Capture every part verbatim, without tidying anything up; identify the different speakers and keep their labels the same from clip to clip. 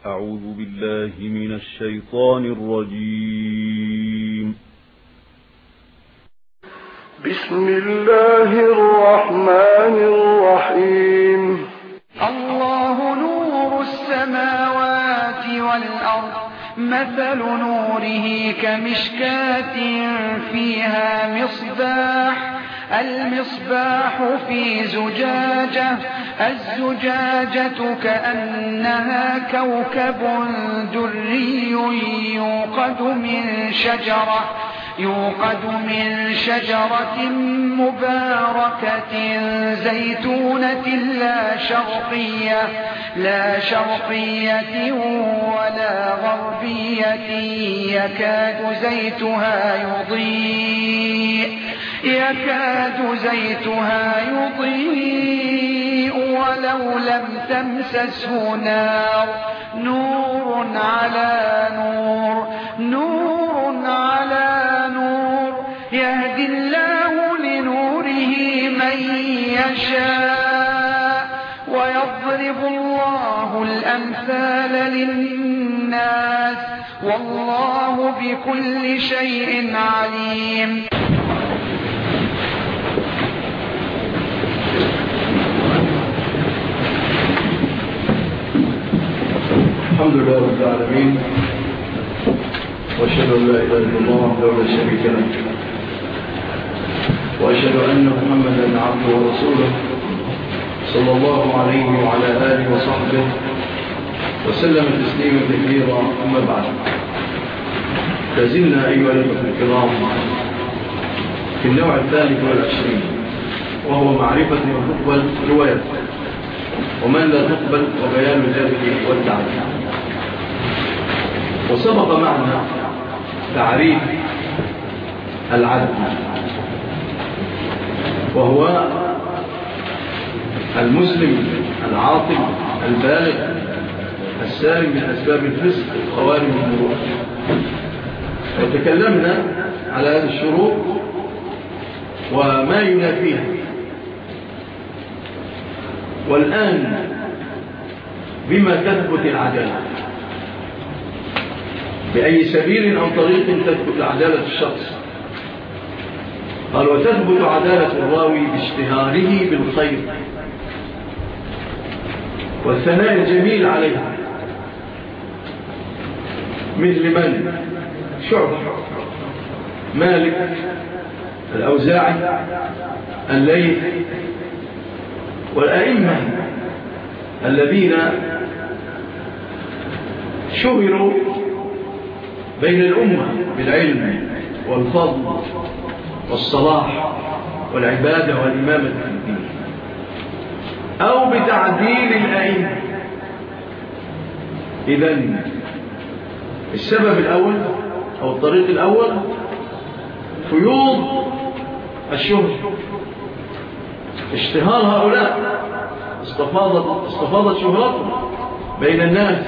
Speaker 1: أعوذ بالله من الشيطان الرجيم.
Speaker 2: بسم الله الرحمن الرحيم.
Speaker 3: الله نور السماوات والأرض، مثل نوره كمشكاة فيها مصباح، المصباح في زجاجة، الزجاجة كأنها كوكب دري يوقد من شجرة يوقد من شجرة مباركة زيتونة لا شرقية لا شرقية ولا غربية يكاد زيتها يضيء يكاد زيتها يضيء ولو لم تمسسه نار، نور على نور نور على نور، يهدي الله لنوره من يشاء، ويضرب الله الأمثال للناس، والله بكل شيء عليم.
Speaker 4: الحمد لله رب العالمين، واشهد ان لا اله الا الله وحده لا شريك له، واشهد ان محمدا عبده ورسوله صلى الله عليه وعلى اله وصحبه وسلم تسليما كثيرا. اما بعد، لازلنا ايها الاخوه الكرام في النوع الثالث والعشرين، وهو معرفه ما تقبل روايته ومن لا تقبل وبيان ذلك والتعريف. وسبق معنا تعريف العدل، وهو المسلم العاقل البالغ السالم من أسباب الفسق وخوارم المروءة. وتكلمنا على هذه الشروط وما ينافيها، والآن بما تثبت العدالة، بأي سبيل أو طريق تثبت عدالة الشخص. قال: وتثبت عدالة الراوي باشتهاره بالخير والثناء الجميل عليه، مثل من؟ شعبة، مالك، الأوزاعي، الليث، والأئمة الذين شهروا بين الأمة بالعلم والفضل والصلاح والعبادة والإمامة في الدين، أو بتعديل الأئمة. إذن السبب الأول أو الطريق الأول فيوض الشهر، اشتهار هؤلاء، استفاضت, استفاضت شهرتهم بين الناس.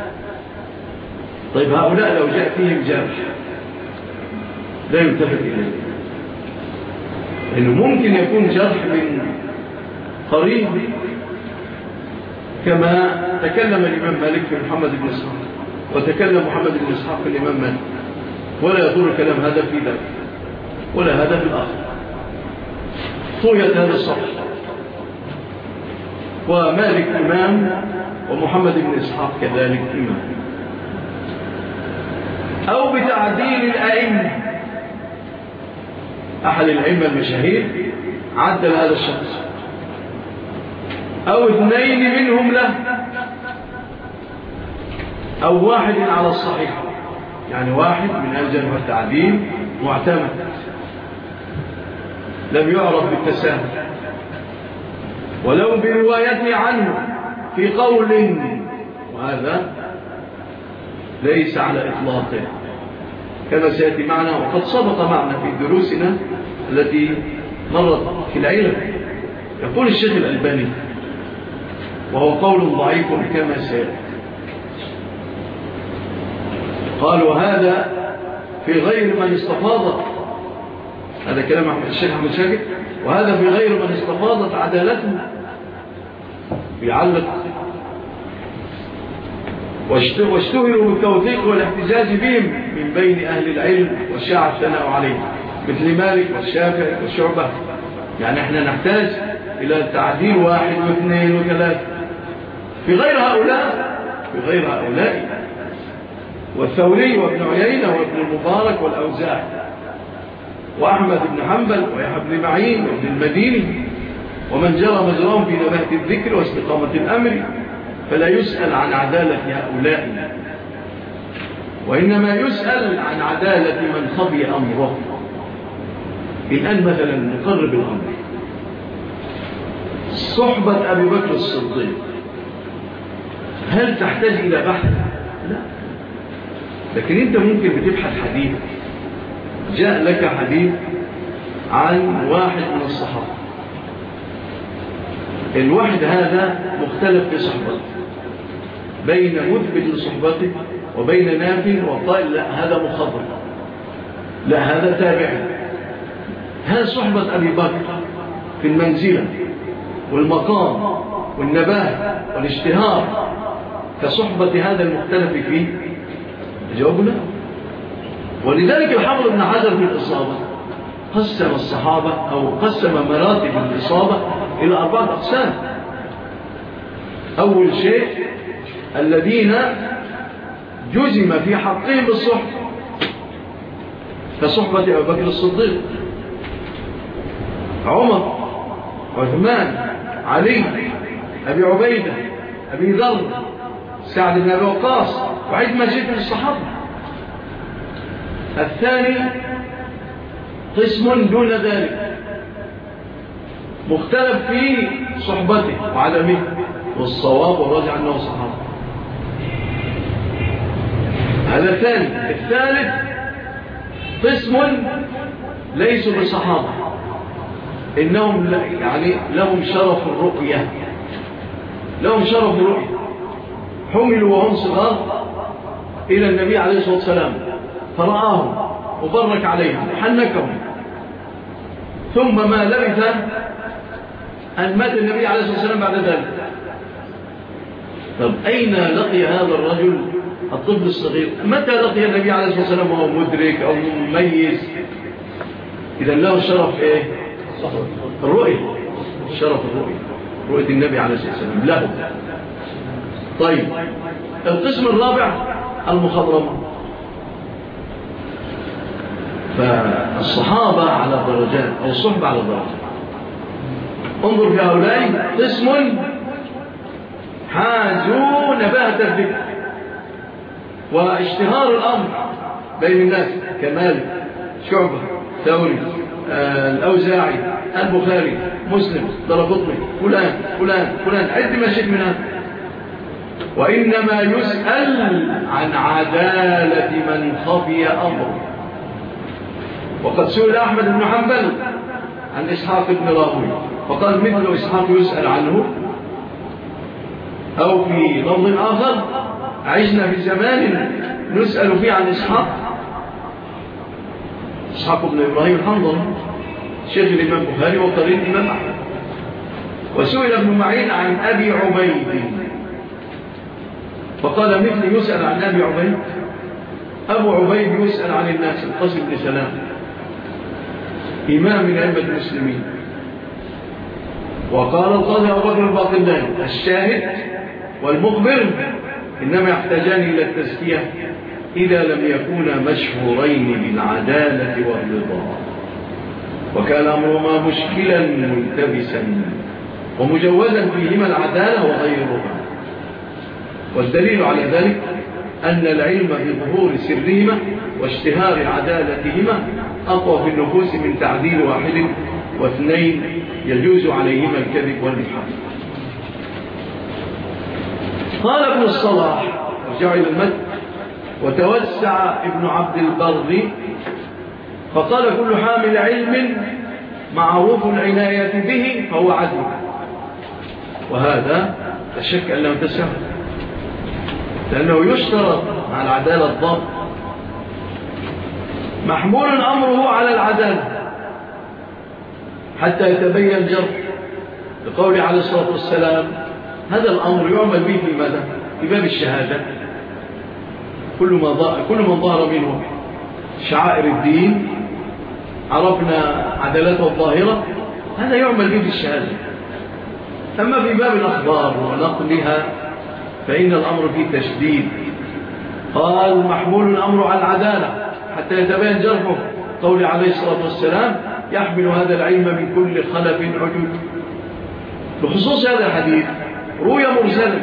Speaker 4: طيب هؤلاء لو جاء فيهم جرح لا يلتفت إليه، لأنه ممكن يكون جرح من قريب، كما تكلم الإمام مالك في محمد بن إسحاق، وتكلم محمد بن إسحاق في الإمام مالك، ولا يضر الكلام هذا في ذلك ولا هذا في الآخر. طويت هذا الصف، ومالك إمام ومحمد بن إسحاق كذلك إمام. أو بتعديل الأئمة، أحد الأئمة المشاهير عدل هذا الشخص، أو اثنين منهم له، أو واحد على الصحيح، يعني واحد من الجرح والتعديل معتمد لم يعرف بالتساهل، ولو بروايته عنه في قول، وهذا ليس على إطلاقه كما سيأتي معنا وقد سبق معنا في دروسنا التي مرت في العلم. يقول الشيخ الألباني، وهو قول ضعيف كما سيأتي، قال: وهذا في غير من استفاضت، هذا كلام الشيخ أحمد شاكر، وهذا في غير من استفاضت عدالته. بيعلق واشتهروا بالتوثيق والاحتجاج بهم من بين أهل العلم والشاع الثناء عليهم مثل مالك والشافعي والشعبة. يعني احنا نحتاج إلى تعديل واحد واثنين وثلاثة في غير هؤلاء في غير هؤلاء والثوري وابن عيينة وابن المبارك والأوزاعي وأحمد بن حنبل ويحيى بن معين وابن المديني ومن جرى مجراهم في نبات الذكر واستقامة الأمر، فلا يسأل عن عدالة هؤلاء، وإنما يسأل عن عدالة من خبي أمره. الآن مثلا نقرب الأمر، صحبة أبي بكر الصديق هل تحتاج إلى بحث؟ لا، لكن أنت ممكن بتبحث حديث، جاء لك حديث عن واحد من الصحابة، الواحد هذا مختلف في صحبته، بين مثبت لصحبته وبين نافي وقال لا هذا مخضر، لا هذا تابع. هل صحبة أبي بكر في المنزلة والمقام والنباه والاشتهار كصحبة هذا المختلف فيه؟ جوابنا. ولذلك الحافظ ابن حجر في الإصابة قسم الصحابة أو قسم مراتب الإصابة إلى أربعة أقسام. أول شيء الذين جزم في حقهم بالصحبة كصحبة أبي بكر الصديق، عمر، عثمان، علي، أبي عبيدة، أبي ذر، سعد بن أبي وقاص، وعيد ما جئت من الصحابة. الثاني قسم دون ذلك مختلف في صحبته وعدمه والصواب والرجع أنه صحابة، هذا الثاني. الثالث قسم ليسوا بصحابة، إنهم يعني لهم شرف الرؤية، لهم شرف الرؤية، حملوا وهم صغار إلى النبي عليه الصلاة والسلام فرآهم وبرك عليهم وحنكهم، ثم ما لبث أن مات النبي عليه الصلاة والسلام بعد ذلك. طب أين لقي هذا الرجل الطفل الصغير؟ متى لقي النبي عليه الصلاة والسلام وهو مدرك أو مميز؟ إذا له شرف إيه؟ الرؤية، شرف الرؤية، رؤية النبي عليه الصلاة والسلام له. طيب القسم الرابع المخضرمة، فالصحابة على الدرجات أو الصحبة على الدرجات. انظر في هؤلاء قسم حازوا نباهة الذكر واشتهار الأمر بين الناس كمالك، شعبة، ثوري، آه، الأوزاعي، البخاري، مسلم، درقطني، فلان فلان فلان، عد ما شئت من هذا. وإنما يسأل عن عدالة من خفي أمره. وقد سئل أحمد بن حنبل عن إسحاق بن راهويه فقال مثل إسحاق يسأل عنه، أو في لفظ آخر عشنا في زمان نسأل فيه عن إسحاق، إسحاق بن إبراهيم الحنظلي شيخ الإمام البخاري وقرين الإمام أحمد. وسئل ابن معين عن أبي عبيد فقال مثل يسأل عن أبي عبيد. أبو عبيد يسأل عن الناس، القاسم بن سلام إمام من أئمة المسلمين. وقال القاضي أبو بكر الباقلاني الشاهد والمخبر إنما يحتاجان إلى التزكية إذا لم يكونا مشهورين بالعدالة والرضا، وكان أمرهما مشكلا ملتبسا ومجوزا فيهما العدالة وغيرها. والدليل على ذلك أن العلم بظهور سرهما واشتهار عدالتهما أقوى في النفوس من تعديل واحد واثنين يجوز عليهما الكذب والنفاق. قال ابن الصلاح رجع إلى المد وتوسع ابن عبد البر فقال كل حامل علم معروف العناية به فهو عدل، وهذا لا شك أن له تسهل، لأنه يشترط مع العدالة الضبط. محمول أمره على العدالة حتى يتبين الجرح، لقوله عليه الصلاة والسلام هذا الأمر يعمل به في ماذا؟ في باب الشهادة كل ما ظهر كل من ظهر منه شعائر الدين عرفنا عدالته الظاهرة، هذا يعمل به في الشهادة. أما في باب الأخبار ونقلها فإن الأمر فيه تشديد. قال محمول الأمر على العدالة حتى يتبين جرحه، قول عليه الصلاة والسلام يحمل هذا العلم من كل خلف عجوب. بخصوص هذا الحديث روي مرسلا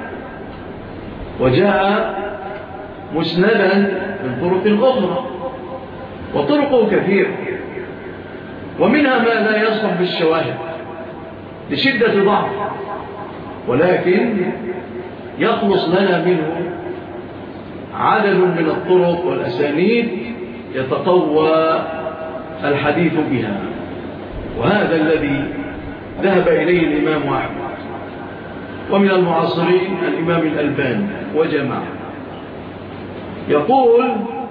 Speaker 4: وجاء مسندا من طرق أخرى، وطرقه كثير، ومنها ما لا يصلح بالشواهد لشدة ضعف، ولكن يخلص لنا منه عدد من الطرق والأسانيد يتقوى الحديث بها. وهذا الذي ذهب إليه الإمام أحمد، ومن المعاصرين الإمام الألباني وجماعة. يقول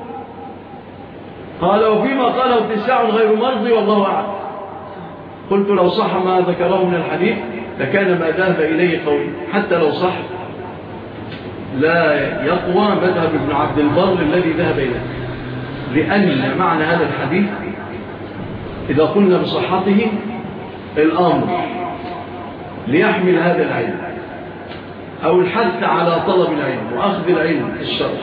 Speaker 4: قال وفيما قاله اتساع غير مرضي والله أعلم. قلت لو صح ما ذكره من الحديث لكان ما ذهب إليه قوي، حتى لو صح لا يقوى مذهب ابن عبد البر الذي ذهب إليه، لأن معنى هذا الحديث إذا قلنا بصحته الأمر ليحمل هذا العلم أو الحث على طلب العلم وأخذ العلم الشرعي،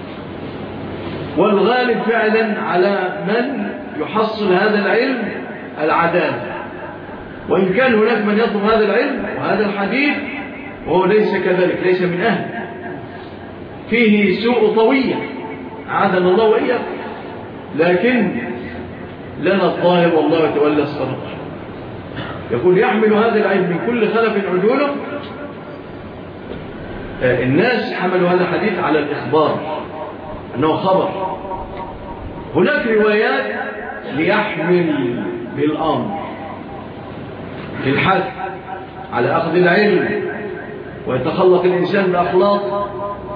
Speaker 4: والغالب فعلا على من يحصل هذا العلم العدالة، وإن كان هناك من يطلب هذا العلم وهذا الحديث وهو ليس كذلك، ليس من أهل، فيه سوء طوية عادنا الله وإياه، لكن لنا الظاهر والله يتولى الصراط. يقول يحمل هذا العلم من كل خلف عدوله. الناس حملوا هذا الحديث على الإخبار أنه خبر. هناك روايات ليحمل بالأمر للحث على أخذ العلم، ويتخلق الإنسان بأخلاق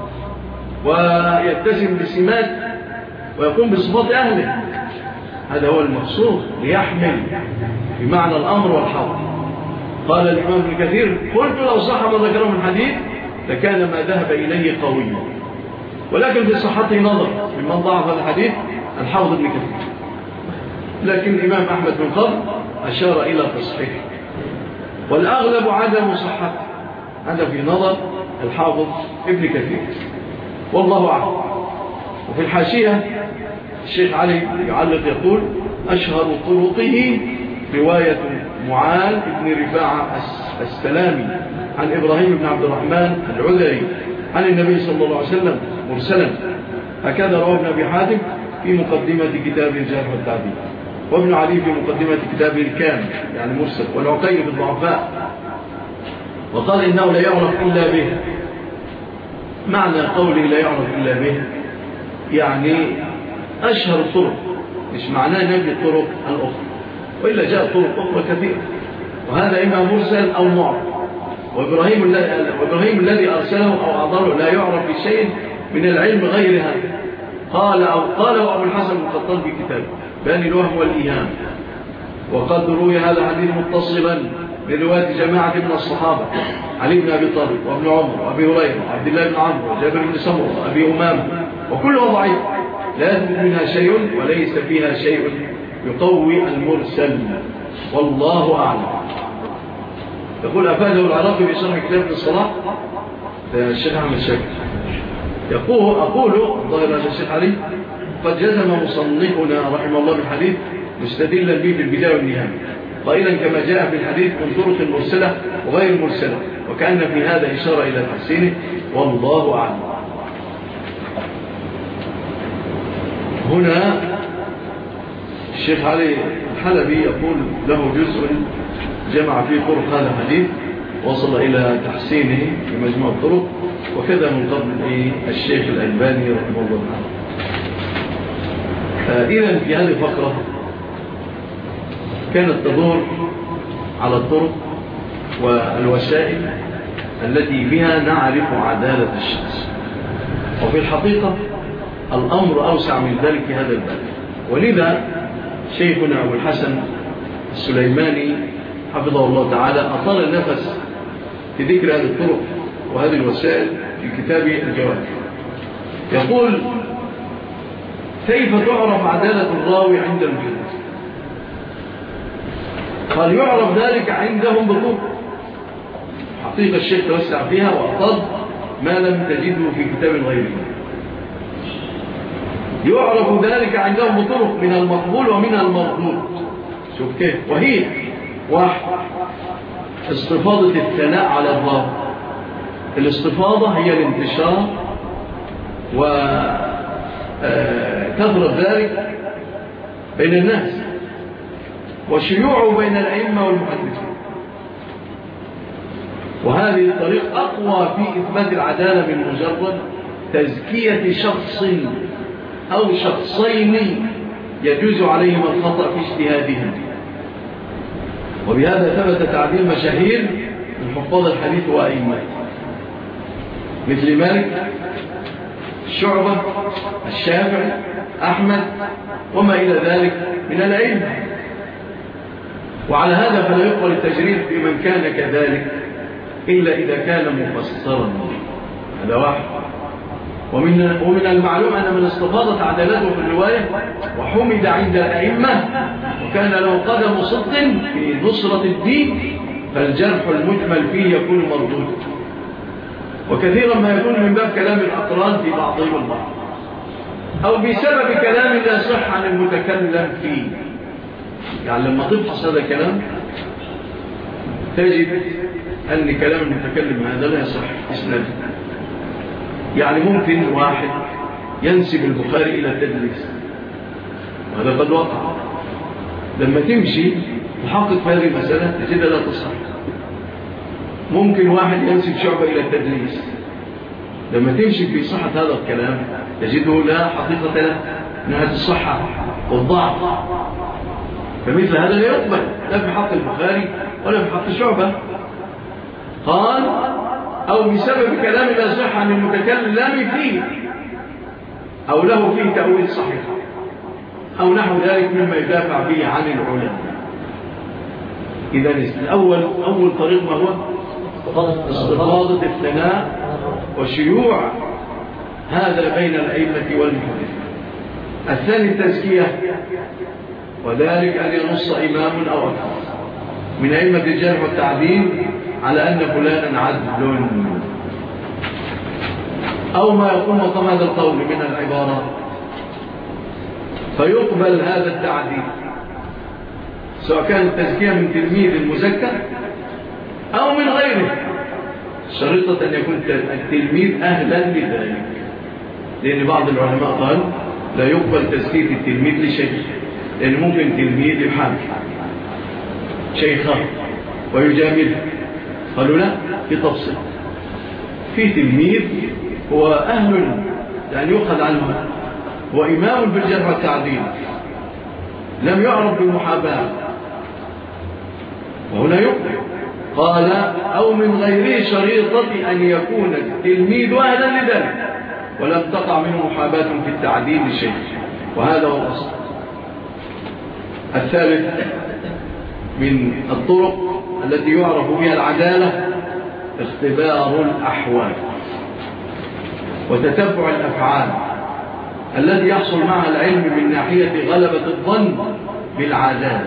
Speaker 4: ويتسم بسمات ويقوم بصفات أهله. هذا هو المقصود، ليحمل بمعنى الأمر والحظ. قال الإمام ابن كثير قلت لو صح ما ذكره من حديث لكان ما ذهب إليه قويا، ولكن في صحته نظر ممن ضعف الحديث الحافظ ابن كثير، لكن الإمام أحمد بن قبل أشار إلى تصحيح، والأغلب عدم صحته، هذا في نظر الحافظ ابن كثير والله أعلم. وفي الحاشية الشيخ علي يعلق يقول أشهر طرقه رواية معاذ بن رفاعة السلامي عن إبراهيم بن عبد الرحمن العذري عن النبي صلى الله عليه وسلم مرسلا، هكذا رواه ابن أبي حاتم في مقدمة كتاب الجرح والتعديل، وابن علي في مقدمة كتابه الكامل يعني مرسل، والعقيل في الضعفاء، وقال إنه لا يعرف إلا به. معنى قوله لا يعرف إلا به يعني أشهر الطرق، مش معناه نبي الطرق الأخرى، وإلا جاء طرق أخرى كثيرة، وهذا إما مرسل أو معرض. وإبراهيم, وإبراهيم الذي أرسله أو أعضله لا يعرف بشيء من العلم غير هذا. قال أو قاله أبو الحسن القطان في كتابه بان الوهم والإيهام. وقد روي هذا الحديث متصلا من رواية جماعة من الصحابة علي بن أبي طالب وابن عمر وأبي هريرة وعبد الله بن عمرو وجابر بن سمرة وأبي أمامة، وكلها ضعيف لا يثبت منها شيء وليس فيها شيء يقوي المرسل، والله أعلم. يقول أفاده العراقي في شرح كتاب الصلاة ده الشيخ أحمد شاكر، يقول أقول ظاهر هذا الشيخ علي قد جزم مصنفنا رحمه الله بالحديث مستدلا به في البداية والنهاية، قائلا كما جاء في الحديث من طرق المرسلة وغير المرسلة، وكأن في هذا إشارة إلى تحسينه والله أعلم. هنا الشيخ علي الحلبي يقول له جزء جمع فيه طرق هذا الحديث وصل إلى تحسينه في مجموع الطرق، وكذا من قبل الشيخ الألباني رحمه الله تعالى. إذن في هذه الفقرة كانت تدور على الطرق والوسائل التي بها نعرف عدالة الشخص، وفي الحقيقة الأمر أوسع من ذلك في هذا الباب. ولذا شيخنا أبو الحسن السليماني حفظه الله تعالى أطال النفس في ذكر هذه الطرق وهذه الوسائل في كتاب الجواب، يقول كيف تعرف عدالة الراوي عند المحدث؟ قال يعرف ذلك عندهم بطرق. حقيقة الشيخ توسع فيها وأفضل ما لم تجده في كتاب غيره. يعرف ذلك عندهم بطرق من المقبول ومن المردود. شوف كيف؟ وهي واحد استفاضة الثناء على الراوي. الاستفاضة هي الانتشار وكثرة ذلك بين الناس وشيوعه بين الأئمة والمحدثين. وهذه الطريق أقوى في إثبات العدالة من مجرد تزكية شخص أو شخصين يجوز عليهم الخطأ في اجتهادهم. وبهذا ثبت تعديل مشاهير من حفاظ الحديث وأئمته مثل مالك، الشعبة، الشافعي، أحمد وما إلى ذلك من الأئمة. وعلى هذا فلا يقبل التجريد في من كان كذلك إلا إذا كان مفسرا. هذا واحد. ومن, ومن المعلوم أن من استفاضت عدالته في الرواية وحمد عند الأئمة وكان له قدم صدق في نصرة الدين فالجرح المجمل فيه يكون مردود. وكثيرا ما يكون من باب كلام الأقران في بعضهم البعض أو بسبب كلام لا صح عن المتكلم فيه. يعني لما تبحث هذا الكلام تجد أن كلام المتكلم هذا لا يصح إسناده. يعني ممكن واحد ينسب البخاري إلى التدليس، وهذا قد وقع. لما تمشي تحقق في هذه المسألة تجدها لا تصح. ممكن واحد ينسب شعبة إلى التدليس، لما تمشي في صحة هذا الكلام تجده لا حقيقة له نهاية الصحة والضعف. فمثل هذا لا يقبل لا في حق البخاري ولا في حق شعبة. قال أو بسبب كلام لا صح عن المتكلم فيه أو له فيه تأويل صحيح أو نحو ذلك مما يدافع فيه عن العلماء. إذا الأول أول طريق ما هو استفاضة الثناء وشيوع هذا بين الأئمة والمحدثين. الثاني التزكية، وذلك أن ينص إمام أو أكثر من أئمة الجرح والتعديل على أن فلانا عدل أو ما يقوم مقام هذا القول من العبارات فيقبل هذا التعديل، سواء كان التزكية من تلميذ المزكى أو من غيره، شريطة أن يكون التلميذ أهلا لذلك. لأن بعض العلماء قال لا يقبل تزكية التلميذ لشيء، لأن ممكن تلميذ يحامل شيخه ويجامله. قالوا لا، في تفصيل. في تلميذ هو أهل يعني يؤخذ عنه وإمام بالجرح والتعديل لم يعرف بالمحاباة وهنا يقبل. قال أو من غيره شريطة أن يكون التلميذ أهلا لذلك ولم تقع منه محاباة في التعديل لشيء، وهذا هو الأصل. الثالث من الطرق التي يعرف بها العدالة اختبار الأحوال وتتبع الأفعال الذي يحصل معها العلم من ناحية غلبة الظن بالعدالة.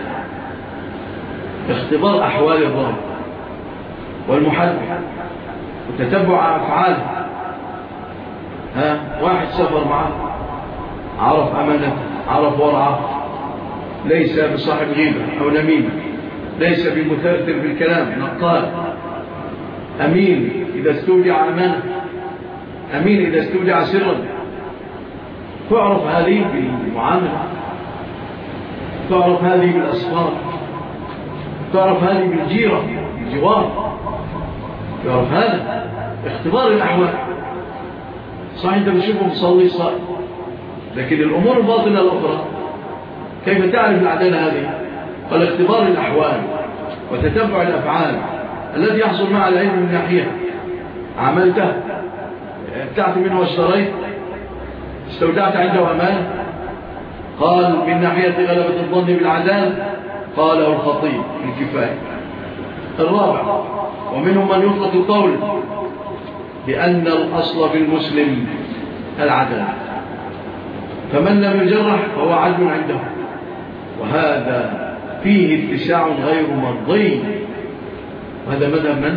Speaker 4: اختبار أحوال الراوي والمحدث وتتبع أفعاله. ها واحد سافر معه عرف أمانته عرف ورعه، ليس بصاحب غيبة أو نميمة، ليس بمثابر بالكلام، نقال، أمين إذا استودع أمانة، أمين إذا استودع سرا. تعرف هذه بالمعاملة، تعرف هذه بالأسفار، تعرف هذه بالجيرة بالجوار، تعرف هذا اختبار الأحوال. صحيح أنت بتشوفه مصلي صائم، لكن الأمور الباطنة الأخرى كيف تعرف العدالة هذه؟ قال اختبار الأحوال وتتبع الأفعال الذي يحصل مع العلم من ناحية عملته، ابتعت منه واشتريت، استودعت عنده أمانة. قال من ناحية غلبة الظن بالعدالة قاله الخطيب في الكفاية. الرابع ومنهم من يطلق القول بأن الأصل في المسلم العدالة. فمن لم يجرح فهو عدل عنده، وهذا فيه اتساع غير مرضي. وهذا مذهب من؟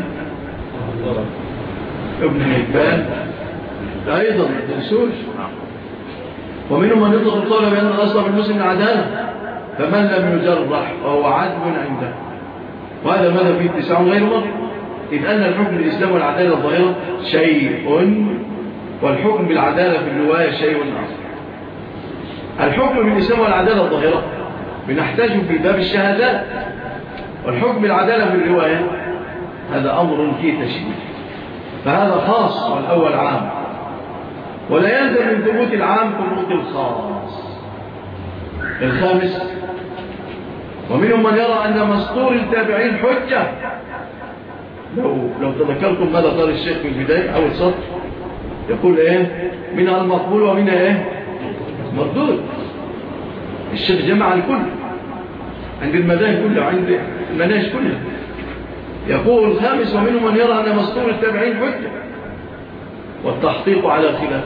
Speaker 4: ابن حبان أيضا ما تنسوش. ومنهم من يطلق القول بأن الأصل في المسلم العدالة، فمن لم يجرح فهو عدل عنده، وهذا مذهب فيه اتساع غير مرضي، إذ أن الحكم بالإسلام والعدالة الظاهرة شيء، والحكم بالعدالة في الرواية شيء آخر. الحكم بالإسلام والعدالة الظاهرة بنحتاج في باب الشهادات، والحكم بالعدالة في الرواية هذا أمر فيه تشبيه، فهذا خاص والأول عام، ولا يلزم من ثبوت العام ثبوت الخاص. الخامس، ومنهم من يرى أن مسطور التابعين حجة. لو, لو تذكرتم ماذا قال الشيخ في البداية أو السطر، يقول إيه؟ منها المقبول ومنها إيه؟ مردود. الشيخ جمع الكل عند المذاهب كلها وعند المناهج كلها. يقول الخامس، ومنهم من يرى أن مسطور التابعين حجة، والتحقيق على خلاف.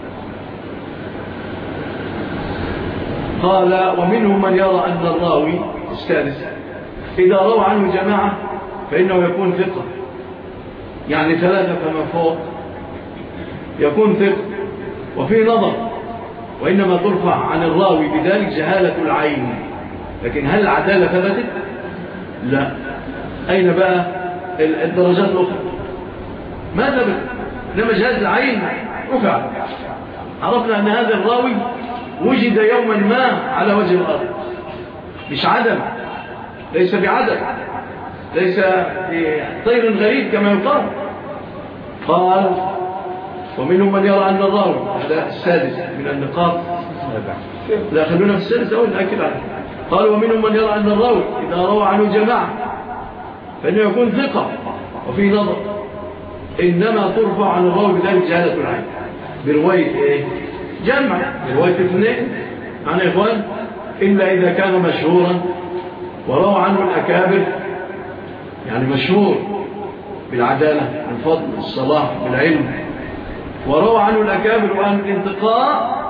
Speaker 4: قال ومنهم من يرى أن الراوي السادس إذا روى عنه جماعة فإنه يكون ثقة، يعني ثلاثة فما فوق يكون ثقة. وفي نظر، وإنما ترفع عن الراوي بذلك جهالة العين. لكن هل العدالة ثبتت؟ لا. أين بقى الدرجات الأخرى؟ ما ثبت، إنما جهاز العين رفع. عرفنا أن هذا الراوي وجد يوما ما على وجه الأرض، مش عدم، ليس بعدم، ليس طير غريب كما يقال. قال ومنهم من يرى أن الراوي، هذا السادس من النقاط، لا خلونا في السادس أول نأكد عليه. قال ومنهم من يرى أن الراوي إذا روى عنه جماعة فإنه يكون ثقة، وفي نظر، إنما ترفع عن الراوي بذلك جهالة العين برواية إيه؟ جمع، برواية اثنين عن إخوان، إلا إذا كان مشهورا وروى عنه الأكابر، يعني مشهور بالعدالة بالفضل بالصلاح بالعلم، وروى عنه الأكابر وأهل الانتقاء،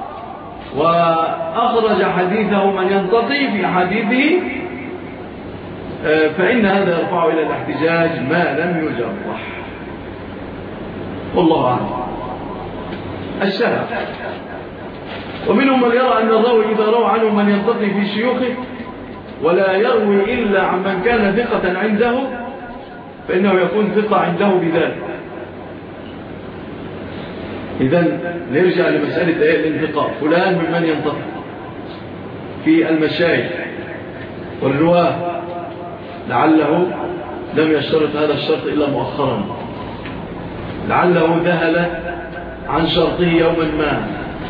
Speaker 4: وأخرج حديثه من ينتقي في حديثه، فإن هذا يرفع إلى الاحتجاج ما لم يجرح. والله أعلم. السبب، ومنهم من يرى أن الراوي إذا روى عنه من ينتقي في شيوخه ولا يروي إلا عمن كان ثقة عنده فإنه يكون ثقة عنده بذلك. إذن نرجع لمسألة إيه الانتقاء، فلان ممن ينتقي في المشايخ والرواه، لعله لم يشترط هذا الشرط إلا مؤخرا، لعله ذهل عن شرطه يوما ما،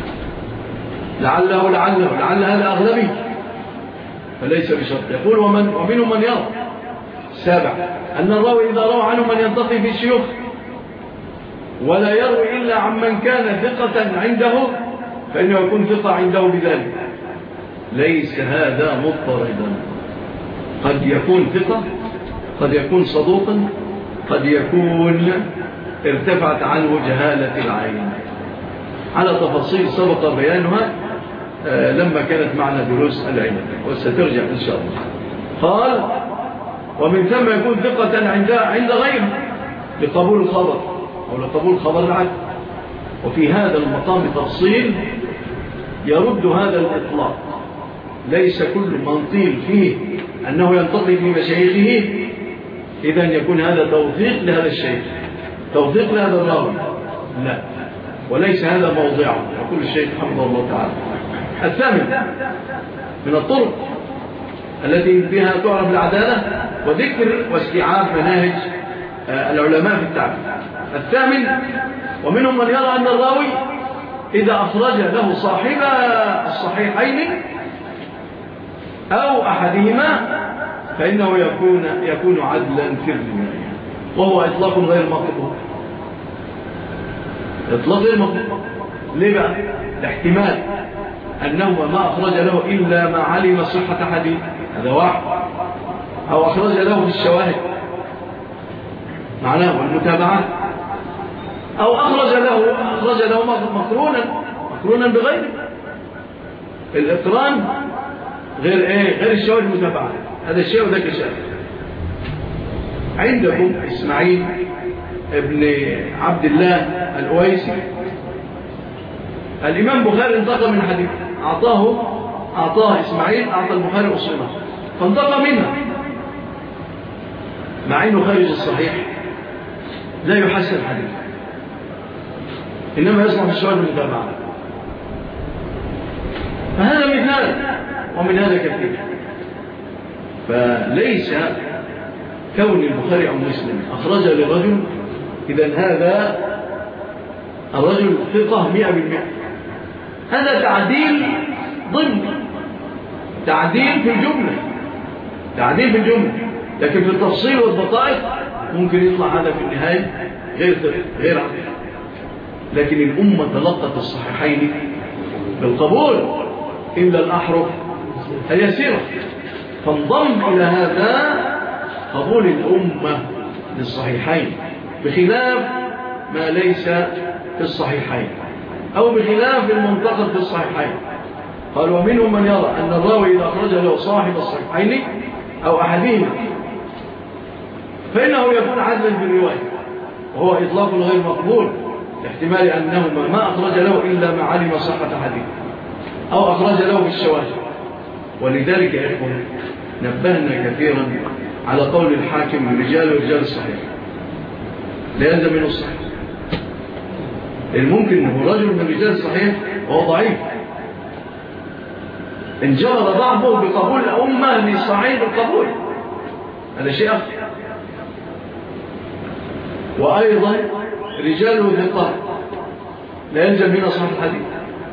Speaker 4: لعله لعله لعل هذا أغلبي فليس بشرط. يقول ومن ومنهم من يرى سابع أن الراوي إذا روى عنه من ينتقي في الشيوخ ولا يروي إلا عمن كان ثقة عنده فإنه يكون ثقة عنده بذلك. ليس هذا مضطردا، قد يكون ثقة، قد يكون صدوقا، قد يكون ارتفعت عنه جهالة العين، على تفاصيل سبق بيانها لما كانت معنا دروس العلم، وسترجع إن شاء الله. قال ومن ثم يكون ثقة عند عند غيره لقبول الخبر أو لقبول خبر العدل. وفي هذا المقام تفصيل يرد هذا الإطلاق. ليس كل من قيل فيه أنه ينتقي في مشايخه إذن يكون هذا توثيق لهذا الشيخ، توثيق لهذا الراوي، لا، وليس هذا موضعه. يقول الشيخ حفظه الله تعالى. الثامن من الطرق التي بها تعرف العدالة وذكر واستيعاب مناهج العلماء في التعبير. الثامن ومنهم من يرى أن الراوي إذا أخرج له صاحب الصحيحين أو أحدهما فإنه يكون يكون عدلا في الرواية، وهو إطلاق غير مقبول. إطلاق غير مقبول ليه بقى؟ الاحتمال أنه ما أخرج له إلا ما علم صحة حديث، هذا واحد، أو أخرج له في الشواهد معناه والمتابعات، أو أخرج له أخرج له مقرونا مقرونا بغيره. الإقران غير إيه؟ غير الشواهد المتابعة، هذا الشيء وذاك الشيء. عندكم إسماعيل ابن عبد الله الأويسي، الإمام بخاري انتقى من حديث، أعطاه أعطاه إسماعيل، أعطى البخاري أصوله فانتقى منها، مع أنه خارج الصحيح لا يحسن الحديث، إنما يصلح الشواهد المتابعة. فهذا مثال ومن هذا كثير. فليس كون البخاري أو مسلم أخرج لرجل إذن هذا الرجل ثقة مئة بالمئة، هذا تعديل ضمن، تعديل في الجملة، تعديل في الجملة، لكن في التفصيل والدقائق ممكن يطلع هذا في النهاية غير غير عدل. لكن الأمة تلقت الصحيحين بالقبول إلا الأحرف اليسيرة، فانضم إلى هذا قبول الأمة للصحيحين بخلاف ما ليس في الصحيحين أو بخلاف المنتقد في الصحيحين. قال ومنهم من يرى أن الراوي إذا أخرج له صاحب الصحيحين أو أحدهما فإنه يكون عدلا في الرواية، وهو إطلاق غير مقبول لاحتمال أنهما ما أخرج له إلا ما علم صحة حديث أو أخرج له في الشواهد. ولذلك يا إخوة نبهنا كثيرا على قول الحاكم رجال ورجال الصحيح لا يلزم منه الصحيح، لأن ممكن أنه رجل من رجال الصحيح وهو ضعيف انجرد ضعفه بقبول الأمة للصحيح بالقبول، هذا شيء أخر. وأيضا رجاله ثقات لا يلزم منه صحيح الحديث،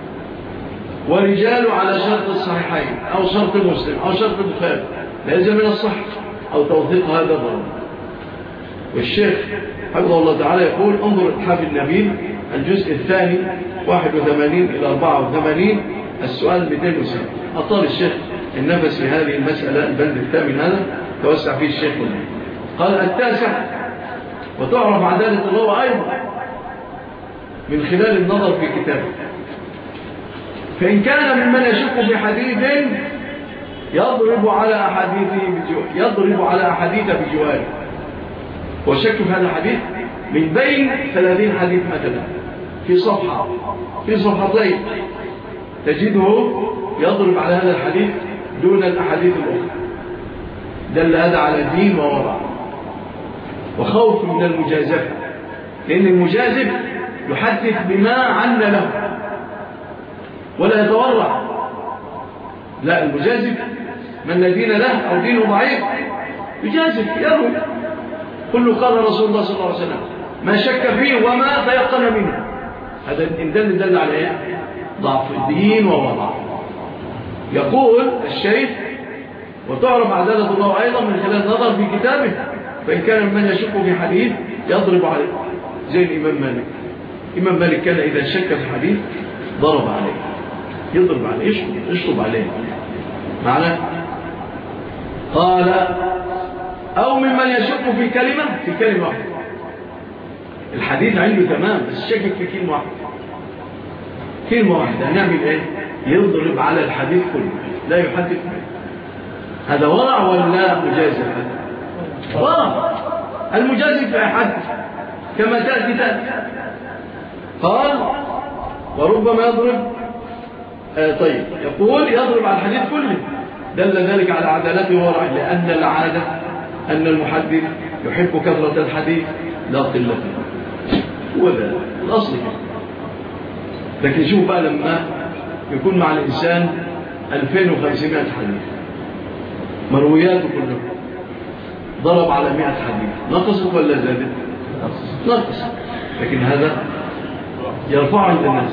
Speaker 4: ورجاله على شرط الصحيحين أو شرط مسلم أو شرط البخاري لا يلزم منه الصح أو توثيق هذا ضروري. والشيخ حفظه الله تعالى يقول انظر إتحاف النبيل الجزء الثاني واحد وثمانين إلى أربعة وثمانين السؤال مئتين وسبعين. أطال الشيخ النفس في هذه المسألة البند الثامن هذا توسع فيه الشيخ هنا. قال التاسع وتعرف عدالة الله أيضا من خلال النظر في كتابه، فإن كان ممن يشك في حديث يضرب على أحاديثه يضرب على أحاديث بجواره، والشك في هذا الحديث من بين ثلاثين حديث مثلا في صفحة في صفحتين تجده يضرب على هذا الحديث دون الأحاديث الأخرى، دل هذا على دين وورع وخوف من المجازفة، لأن المجازف يحدث بما عن له ولا يتورع. لا، المجازف من الذين له أو دينه ضعيف يجازف يروي كل قال رسول الله صلى الله عليه وسلم ما شك فيه وما تيقن منه، هذا إن دل دل على إيه؟ ضعف الدين ووضع. يقول الشيخ وتعرف عدالة الله أيضا من خلال النظر في كتابه، فإن كان من يشك في حديث يضرب عليه زي الإمام مالك. الإمام مالك كان إذا شك في حديث ضرب عليه، يضرب عليه، يشطب, يشطب عليه معنى. قال أو ممن يشك في كلمة في كلمة واحدة، الحديث عنده تمام بس شكك في كلمة واحدة كلمة واحدة هنعمل إيه؟ يضرب على الحديث كله لا يحدث به. هذا ورع ولا مجازف؟ ورع. المجازف يحدث كما تأتي تأتي. قال وربما يضرب آه طيب يقول يضرب على الحديث كله، دل ذلك على عدالته ورع، لأن العادة أن المحدث يحب كثرة الحديث لا قلة، هو ذا الأصل كده. لكن شوف بقى لما يكون مع الإنسان ألفين وخمسمائة حديث مروياته كلها ضرب على مئة حديث، نقصت ولا زادت؟ نقص. لكن هذا يرفع عند الناس،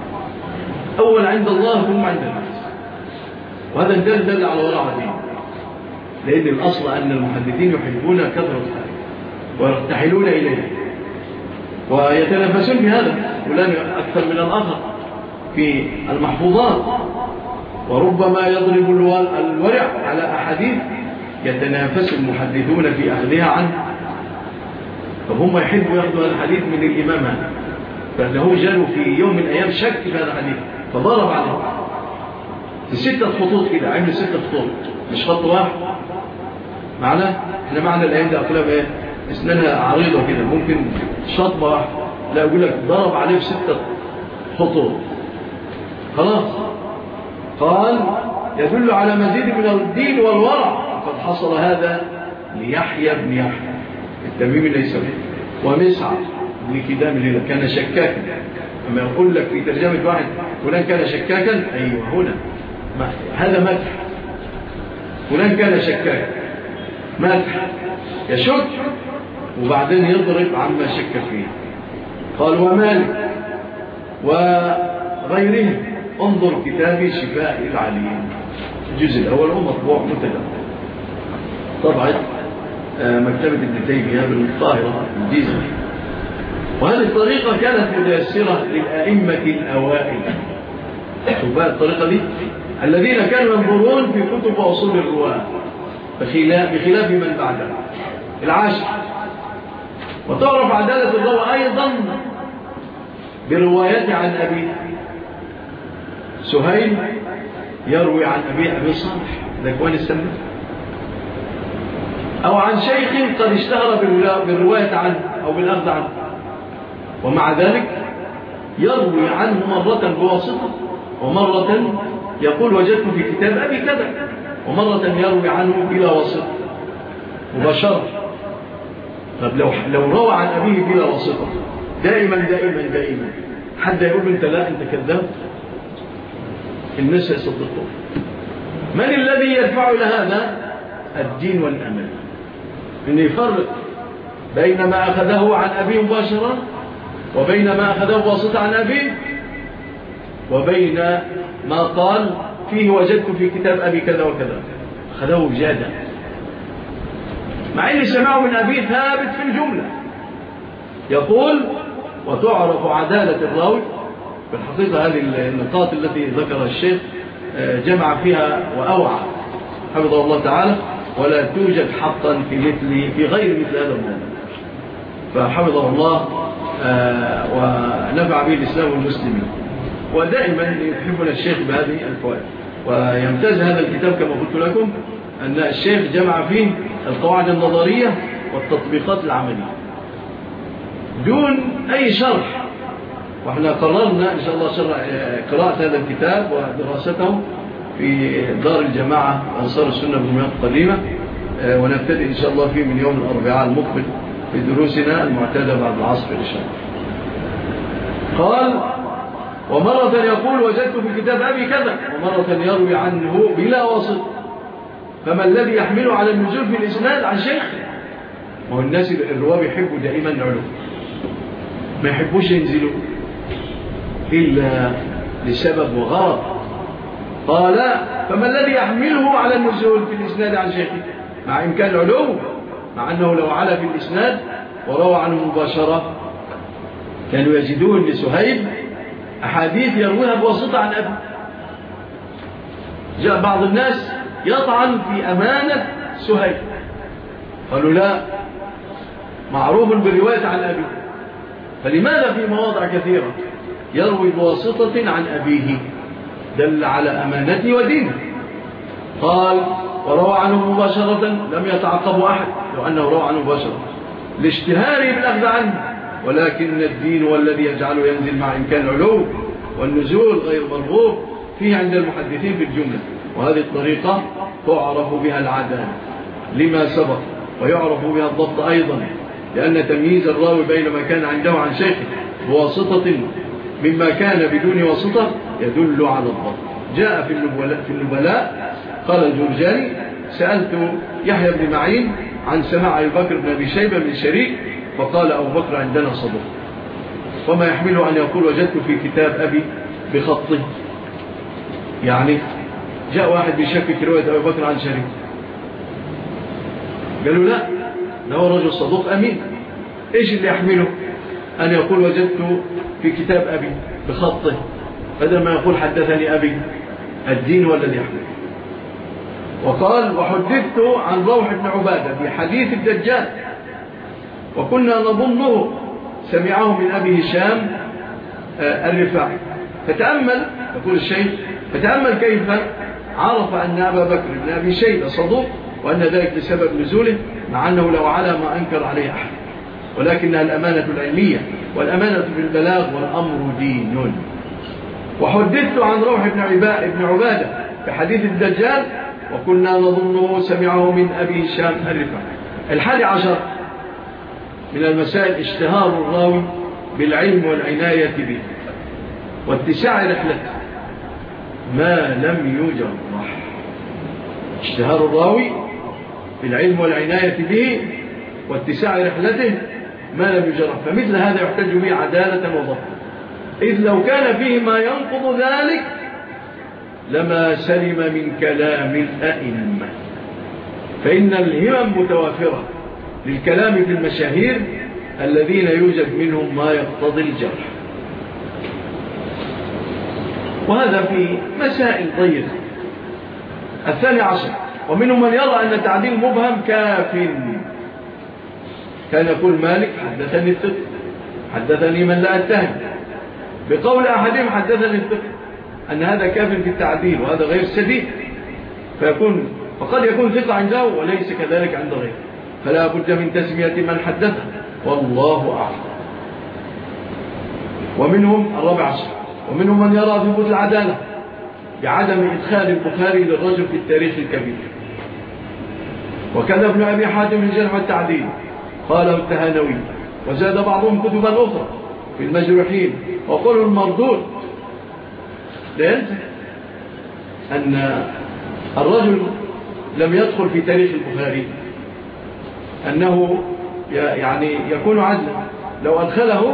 Speaker 4: أول عند الله ثم عند الناس، وهذا دل دل على وراء دين، لأن الأصل أن المحدثين يحبون كثرة الحديث ويرتحلون إليه ويتنافسون في هذا، فلان أكثر من الآخر في المحفوظات، وربما يضرب الورع على أحاديث يتنافس المحدثون في أخذها عنه، فهم يحبوا يأخذوا الحديث من الإمام هذا فإنه جاله في يوم من الأيام شك في هذا الحديث فضرب عليه ستة خطوط كده، عمل ستة خطوط مش خط واحد. معنى احنا معنى الأيام ده أقولها بإيه؟ اسنانها عريضة كده ممكن شطبة واحدة، لا أقول لك ضرب عليه بستة خطوط. خلاص قال يدل على مزيد من الدين والورع. قد حصل هذا ليحيى بن يحيى التميمي ليس به، ومسعر بن كدام الليلة كان شكاكا. أما يقول لك في ترجمة واحد فلان كان شكاكا، أيوة هنا هذا مدح، فلان كان شكاكا مدح يشك وبعدين يضرب عما شك فيه. قال ومالك وغيره انظر كتاب شفاء العليم الجزء الأول ومطبوع متدى طبعا مكتبة ابن تيمية بالقاهرة الجيزة. وهذه الطريقة كانت متيسرة للأئمة الأوائل. شوف بقى الطريقة دي الذين كانوا ينظرون في كتب أصول الرواة بخلاف من بعدها. العاشر وتعرف عدالة الراوي أيضا بروايته عن أبي سهيل يروي عن أبي أبي صالح ذكوان السمنة، أو عن شيخ قد اشتهر بالرواية عنه أو بالأخذ عنه، ومع ذلك يروي عنه مرة بواسطة ومرة يقول وجدت في كتاب أبي كذا، ومرة يروي عنه بلا واسطة مباشرة. طب لو لو روى عن أبيه بلا واسطة دائما دائما دائما حد يقول انت لا انت كذاب، الناس يصدقون. من الذي يدفع إلى هذا؟ الدين والأمل، إنه يفرق بين ما أخذه عن أبيه مباشرة وبين ما أخذه بواسطة عن أبيه وبين ما قال فيه وجدت في كتاب أبي كذا وكذا، أخذه بجادة مع أن سمعه من أبيه ثابت في الجملة. يقول وتعرف عدالة الراوي. بالحقيقة هذه النقاط التي ذكرها الشيخ جمع فيها وأوعى حفظه الله تعالى، ولا توجد حقا في مثل في غير مثل هذا الموضوع، فحفظه الله ونفع به الإسلام والمسلمين. ودائما يحبنا الشيخ بهذه الفوائد. ويمتاز هذا الكتاب كما قلت لكم أن الشيخ جمع فيه القواعد النظرية والتطبيقات العملية دون أي شرح. وإحنا قررنا إن شاء الله شرح قراءة هذا الكتاب ودراسته في دار الجماعة أنصار السنة بالمئات القديمة، ونبتدئ إن شاء الله فيه من يوم الأربعاء المقبل في دروسنا المعتادة بعد العصر إن شاء الله. قال ومرة يقول وجدت في كتاب أبي كذا، ومرة يروي عنه بلا واسطة. فما الذي يحمله على النزول في الإسناد عن شيخ؟ وهو الناس الرواه يحبوا دائما العلو، ما يحبوش ينزلوا إلا لسبب وغرض. قال فما الذي يحمله على النزول في الإسناد عن شيخ مع إمكان العلو، مع أنه لو علا في الإسناد وروى عنه مباشرة كانوا يجدون لسهيل أحاديث يرويها بواسطة عن أبي. جاء بعض الناس يطعن في أمانة سهيل، قالوا لا معروف بالرواية عن أبي، فلماذا في مواضع كثيرة يروي بواسطة عن أبيه؟ دل على أمانته ودينه. قال وروى عنه مباشرة لم يتعقب أحد لو أنه روى عنه مباشرة لاشتهاره بالأخذ عنه، ولكن الدين هو الذي يجعله ينزل مع إمكان العلو، والنزول غير مرغوب فيه عند المحدثين في الجملة. وهذه الطريقة تعرف بها العدالة لما سبق، ويعرف بها الضبط أيضا، لأن تمييز الراوي بين ما كان عنده عن شيخه بواسطة مما كان بدون واسطة يدل على الضبط. جاء في النبلاء, في النبلاء قال الجرجاني سألت يحيى بن معين عن سماع أبي بكر بن أبي شيبة من شريك، فقال أبو بكر عندنا صدق، وما يحمله أن يقول وجدت في كتاب أبي بخطه. يعني جاء واحد بيشكك رواية أبي بكر عن شريك، قالوا لا ده هو رجل صدوق أمين. إيش اللي يحمله أن يقول وجدت في كتاب أبي بخطه بدل ما يقول حدثني أبي؟ الدين هو الذي يحمله. وقال وحدثت عن روح بن عبادة بحديث الدجال، وكنا نظنه سمعه من أبي هشام الرفاعي. فتأمل، يقول الشيخ، فتأمل كيف عرف أن أبا بكر بن أبي شيبة صدوق، وأن ذلك بسبب نزوله، مع أنه لو على ما أنكر عليه أحد، ولكنها الأمانة العلمية، والأمانة في البلاغ، والأمر دين. وحدثت عن روح بن عبادة في حديث الدجال، وكنا نظنه سمعه من أبي هشام الرفاعي. الحادي عشر من المسائل اشتهار الراوي بالعلم والعناية به واتساع رحلته ما لم يجرح. اشتهار الراوي بالعلم والعناية به واتساع رحلته ما لم يجرح، فمثل هذا يحتج به عدالة وضبط، إذ لو كان فيه ما ينقض ذلك لما سلم من كلام الأئمة، فإن الهمم متوافرة للكلام في المشاهير الذين يوجد منهم ما يقتضي الجرح. وهذا في مسائل ضيقة. الثاني عشر، ومنهم من يرى أن تعديل مبهم كاف. كان يقول مالك حدثني الثقة، حدثني من لا أتهم، بقول أحدهم حدثني الثقة، أن هذا كاف في التعديل، وهذا غير سديد، فيكون فقد يكون ثقة عنده وليس كذلك عند غيره، فلا بد من تسمية من حدثه، والله أعلم. ومنهم الرابع عشر، ومنهم من يرى ثبوت العدالة بعدم إدخال البخاري للرجل في التاريخ الكبير، وكذا ابن أبي حاتم في الجرح والتعديل قال التهانوي، وزاد بعضهم كتبا أخرى في المجروحين، وقالوا المردود لا ينسى أن الرجل لم يدخل في تاريخ البخاري، أنه يعني يكون عدلا، لو أدخله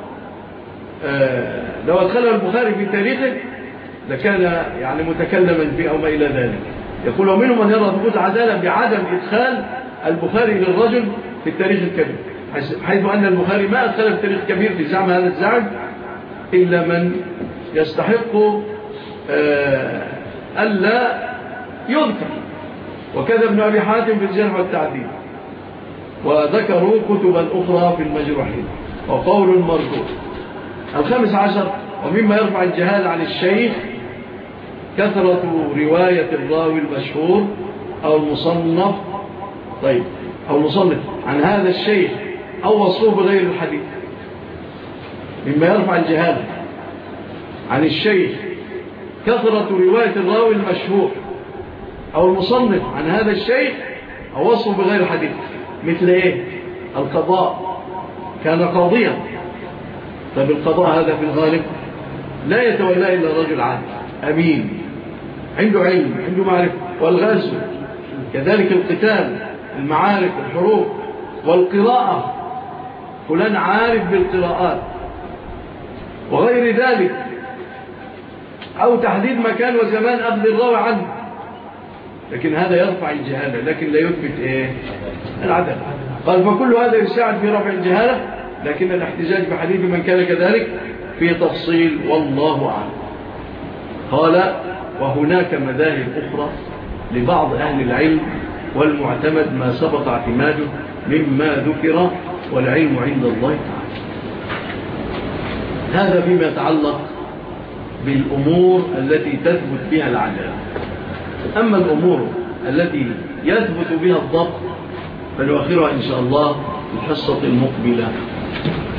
Speaker 4: آه لو أدخله البخاري في تاريخه لكان يعني متكلما فيه أو ما إلى ذلك. يقول ومنهم من يرى ثبوت العدالة بعدم إدخال البخاري للرجل في التاريخ الكبير، حيث أن البخاري ما أدخل في التاريخ الكبير في زعم هذا الزعم إلا من يستحق آه ألا يذكر، وكذا ابن أبي حاتم في الجرح والتعديل، وذكروا كتبا أخرى في المجروحين، وقول مردود. الخامس عشر، ومما يرفع الجهال عن الشيخ كثرة رواية الراوي المشهور أو المصنف طيب أو المصنف عن هذا الشيخ أو وصفه بغير الحديث. مما يرفع الجهال عن الشيخ كثرة رواية الراوي المشهور أو المصنف عن هذا الشيخ أو وصفه بغير الحديث. مثل إيه؟ القضاء، كان قاضيا، طيب القضاء هذا في الغالب لا يتولى إلا رجل عادل أمين عنده علم عنده معرفة. والغزو كذلك، القتال، المعارك، الحروب، والقراءة، فلان عارف بالقراءات وغير ذلك، أو تحديد مكان وزمان أخذ الراوي عنه. لكن هذا يرفع الجهالة لكن لا يثبت إيه؟ العدل. قال فكل هذا يساعد في رفع الجهالة، لكن الاحتجاج بحديث من كان كذلك في تفصيل والله أعلم. قال وهناك مذاهب أخرى لبعض أهل العلم، والمعتمد ما سبق اعتماده مما ذكر، والعلم عند الله تعالى. هذا فيما يتعلق بالأمور التي تثبت بها العدالة. أما الأمور التي يثبت بها الضبط فنؤخرها إن شاء الله في الحصة المقبلة.